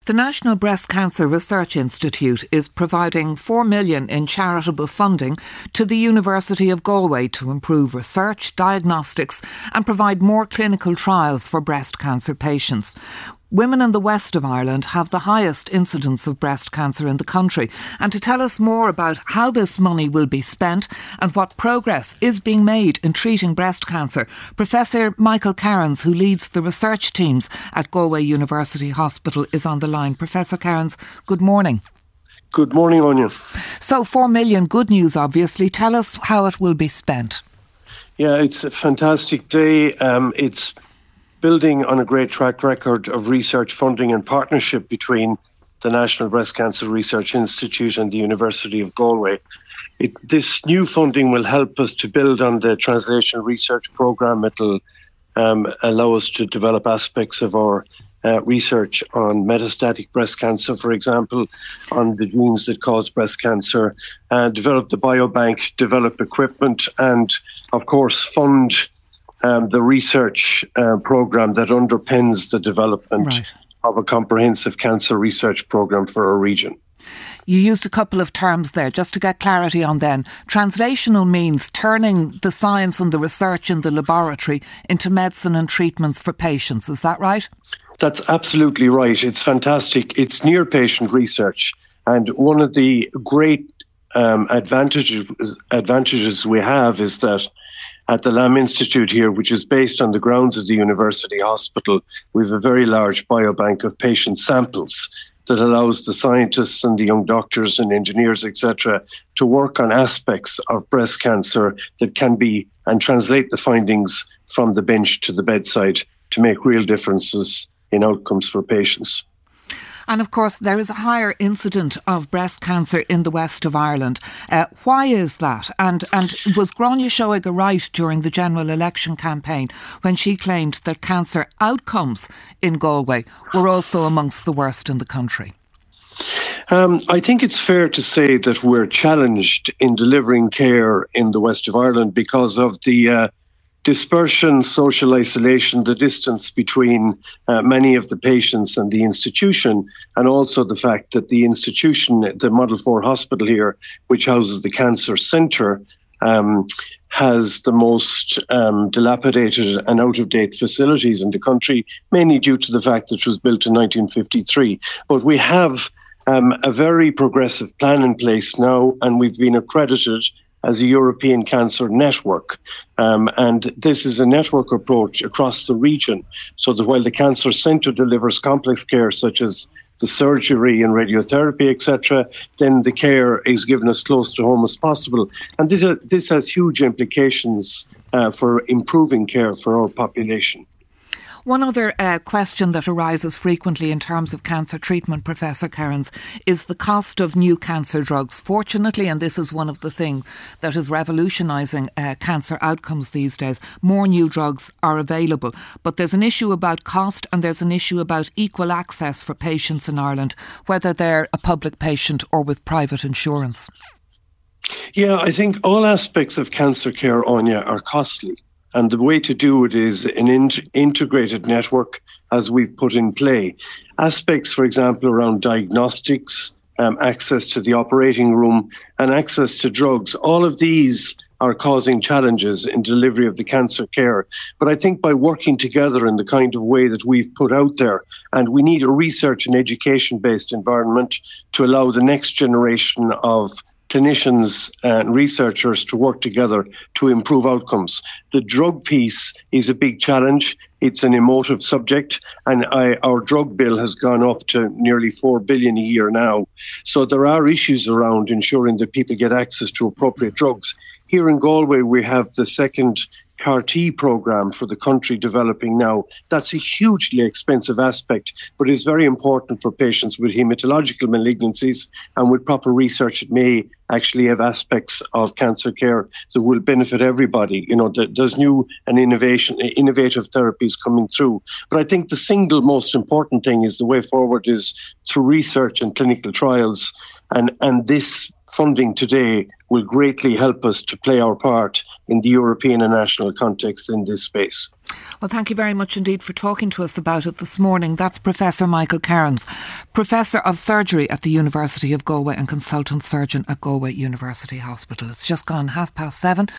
The National Breast Cancer Research Institute is providing $4 million in charitable funding to the University of Galway to improve research, diagnostics and provide more clinical trials for breast cancer patients. Women in the west of Ireland have the highest incidence of breast cancer in the country. And to tell us more about how this money will be spent and what progress is being made in treating breast cancer, Professor Michael Cairns, who leads the research teams at Galway University Hospital, is on the line. Professor Cairns, good morning. Good morning, Anya. So $4 million, good news obviously. Tell us how it will be spent. Yeah, it's a fantastic day. It's building on a great track record of research funding and partnership between the National Breast Cancer Research Institute and the University of Galway. This new funding will help us to build on the translational research programme. It will allow us to develop aspects of our research on metastatic breast cancer, for example, on the genes that cause breast cancer, develop the biobank, develop equipment, and, of course, fund the research programme that underpins the development of a comprehensive cancer research programme for our region. You used a couple of terms there, just to get clarity on then. Translational means turning the science and the research in the laboratory into medicine and treatments for patients. Is that right? That's absolutely right. It's fantastic. It's near patient research. And one of the great advantages we have is that at the Lamb Institute here, which is based on the grounds of the University Hospital, we have a very large biobank of patient samples that allows the scientists and the young doctors and engineers, etc., to work on aspects of breast cancer that can be and translate the findings from the bench to the bedside to make real differences in outcomes for patients. And of course, there is a higher incidence of breast cancer in the west of Ireland. Why is that? And was Gráinne Seoige right during the general election campaign when she claimed that cancer outcomes in Galway were also amongst the worst in the country? I think it's fair to say that we're challenged in delivering care in the west of Ireland because of the dispersion, social isolation, the distance between many of the patients and the institution, and also the fact that the institution, the Model 4 hospital here, which houses the cancer centre, has the most dilapidated and out-of-date facilities in the country, mainly due to the fact that it was built in 1953. But we have a very progressive plan in place now, and we've been accredited as a European Cancer Network. And this is a network approach across the region, so that while the Cancer Centre delivers complex care such as the surgery and radiotherapy, etc., then the care is given as close to home as possible. And this has huge implications for improving care for our population. One other question that arises frequently in terms of cancer treatment, Professor Cairns, is the cost of new cancer drugs. Fortunately, and this is one of the things that is revolutionising cancer outcomes these days, more new drugs are available. But there's an issue about cost and there's an issue about equal access for patients in Ireland, whether they're a public patient or with private insurance. Yeah, I think all aspects of cancer care, Anya, are costly. And the way to do it is an integrated network, as we've put in play. Aspects, for example, around diagnostics, access to the operating room, and access to drugs. All of these are causing challenges in delivery of the cancer care. But I think by working together in the kind of way that we've put out there, and we need a research and education-based environment to allow the next generation of clinicians and researchers to work together to improve outcomes. The drug piece is a big challenge. It's an emotive subject, and our drug bill has gone up to nearly $4 billion a year now. So there are issues around ensuring that people get access to appropriate drugs. Here in Galway, we have the second CAR-T programme for the country developing now. That's a hugely expensive aspect, but is very important for patients with hematological malignancies, and with proper research it may actually have aspects of cancer care that will benefit everybody. You know, there's new and innovative therapies coming through. But I think the single most important thing is the way forward is through research and clinical trials, and this funding today will greatly help us to play our part in the European and national context in this space. Well, thank you very much indeed for talking to us about it this morning. That's Professor Michael Cairns, Professor of Surgery at the University of Galway and Consultant Surgeon at Galway University Hospital. It's just gone 7:30.